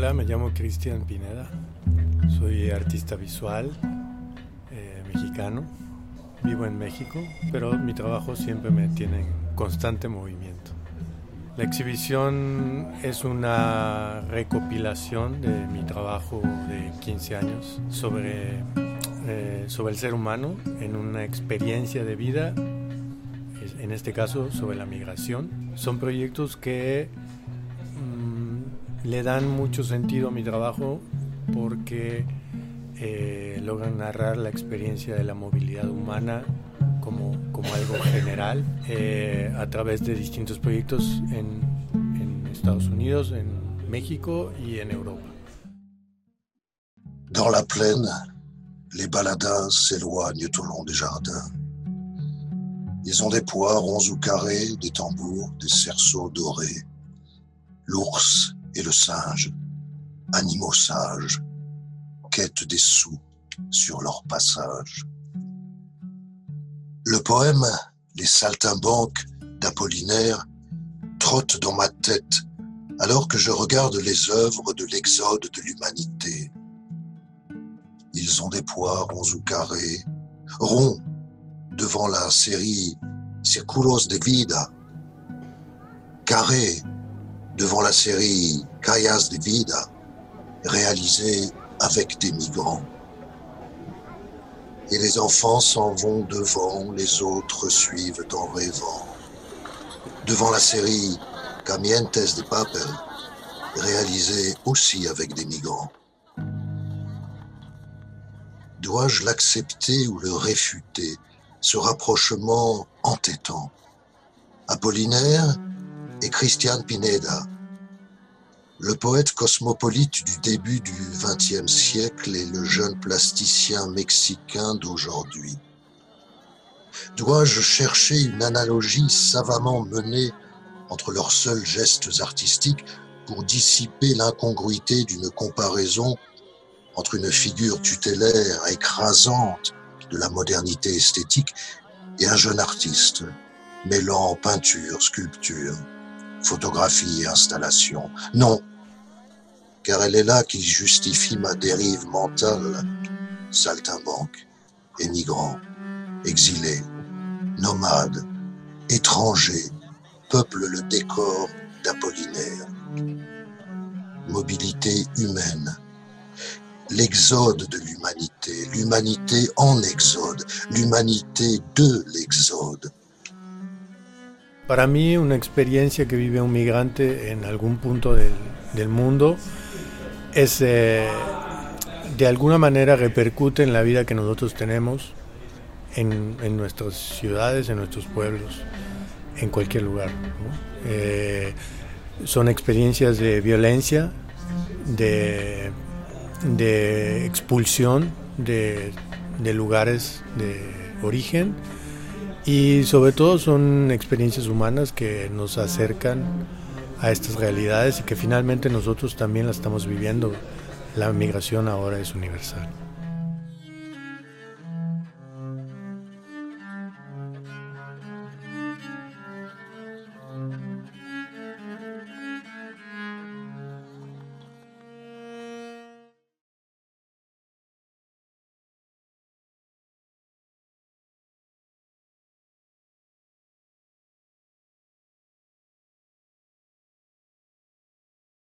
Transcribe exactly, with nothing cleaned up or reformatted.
Hola, me llamo Cristian Pineda, soy artista visual eh, mexicano, vivo en México, pero mi trabajo siempre me tiene en constante movimiento. La exhibición es una recopilación de mi trabajo de quince años sobre, eh, sobre el ser humano en una experiencia de vida, en este caso sobre la migración. Son proyectos que le dan mucho sentido a mi trabajo porque eh, logran narrar la experiencia de la movilidad humana como, como algo general eh, a través de distintos proyectos en, en Estados Unidos, en México y en Europa. Dans la plaine, les baladins s'éloignent au long des jardins. Ils ont des pois ronds ou carrés, des tambours, des cerceaux dorés. L'ours et le singe, animaux sages, quêtent des sous sur leur passage. Le poème « Les saltimbanques » d'Apollinaire trotte dans ma tête alors que je regarde les œuvres de l'exode de l'humanité. Ils ont des pois ronds ou carrés, ronds devant la série « Círculos de vida », carrés devant la série « Calles de vida », réalisée avec des migrants. Et les enfants s'en vont devant, les autres suivent en rêvant. Devant la série « Camientes de papel », réalisée aussi avec des migrants. Dois-je l'accepter ou le réfuter, ce rapprochement entêtant? Apollinaire et Cristian Pineda, le poète cosmopolite du début du vingtième siècle et le jeune plasticien mexicain d'aujourd'hui. Dois-je chercher une analogie savamment menée entre leurs seuls gestes artistiques pour dissiper l'incongruité d'une comparaison entre une figure tutélaire écrasante de la modernité esthétique et un jeune artiste mêlant peinture, sculpture, photographie et installation? Non, car elle est là qui justifie ma dérive mentale. Saltimbanque, émigrant, exilé, nomade, étranger, peuple le décor d'Apollinaire. Mobilité humaine, l'exode de l'humanité, l'humanité en exode, l'humanité de l'exode. Para mí, una experiencia que vive un migrante en algún punto del, del mundo es, eh, de alguna manera repercute en la vida que nosotros tenemos en, en nuestras ciudades, en nuestros pueblos, en cualquier lugar, ¿no? Eh, son experiencias de violencia, de, de expulsión de, de lugares de origen. Y sobre todo son experiencias humanas que nos acercan a estas realidades y que finalmente nosotros también las estamos viviendo. La migración ahora es universal.